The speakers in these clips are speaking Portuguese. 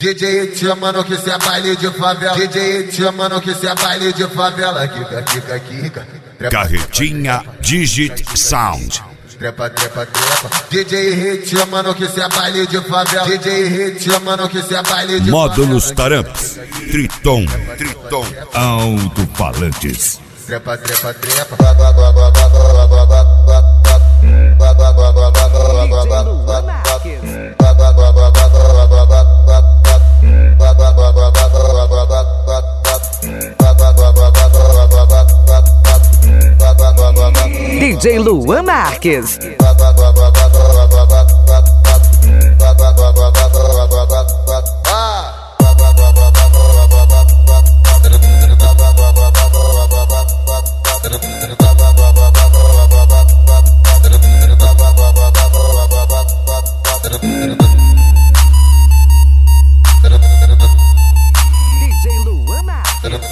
DJ te chamando que cê é baile de favela. DJ te chamando que cê é baile de favela. Kika, kika, kika. Carretinha Digit Sound. Trepa, trepa, trepa. DJ te chamando que cê é baile de favela. DJ te chamando que cê é baile de favela. Módulos Taramps. Triton. Alto-falantes. Trepa, trepa, trepa. DJ Luan Marques. DJ Luan Marques.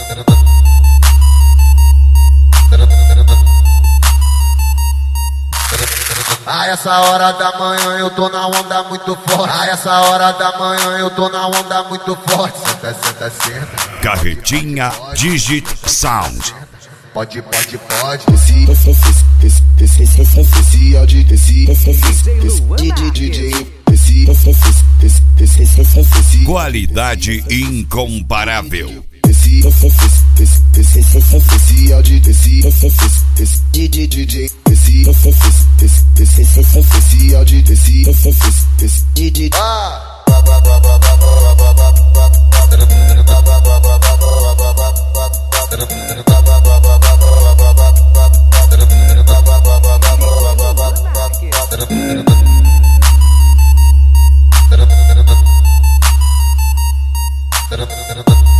A essa hora da manhã eu tô na onda muito forte. A essa hora da manhã eu tô na onda muito forte. Senta, senta, senta. Carretinha Digit Sound. Pode, pode, pode. Esse áudio, Qualidade incomparável. esse áudio, esse áudio, Ah.